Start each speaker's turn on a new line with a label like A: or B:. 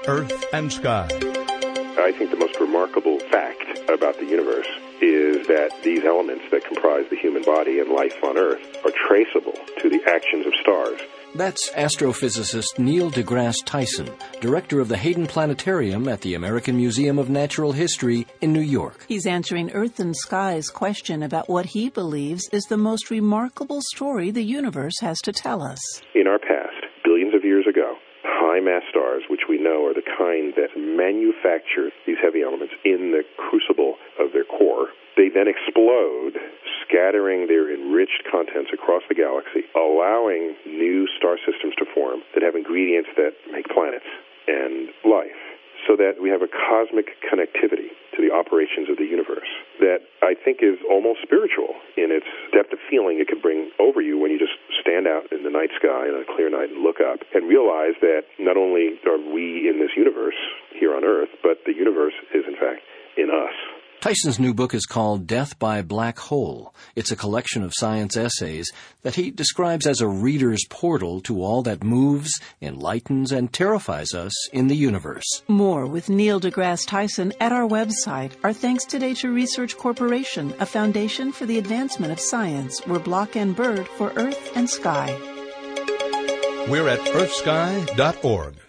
A: Earth and Sky.
B: I think the most remarkable fact about the universe is that these elements that comprise the human body and life on Earth are traceable to the actions of stars.
C: That's astrophysicist Neil deGrasse Tyson, director of the Hayden Planetarium at the American Museum of Natural History in New York.
D: He's answering Earth and Sky's question about what he believes is the most remarkable story the universe has to tell us.
B: In our past, billions of years ago, high-mass stars, which we know are the kind that manufacture these heavy elements in the crucible of their core, they then explode, scattering their enriched contents across the galaxy, allowing new star systems to form that have ingredients that make planets and life, so that we have a cosmic connectivity to the operations of the universe that I think is almost spiritual in its depth of feeling it can bring over you when you just stand out in the night sky on a clear night and look up and realize that not only are we in this universe here on Earth, but the universe is, in fact, in us.
C: Tyson's new book is called Death by Black Hole. It's a collection of science essays that he describes as a reader's portal to all that moves, enlightens, and terrifies us in the universe.
D: More with Neil deGrasse Tyson at our website. Our thanks today to Research Corporation, a foundation for the advancement of science. We're Block and Bird for Earth and Sky.
A: We're at earthsky.org.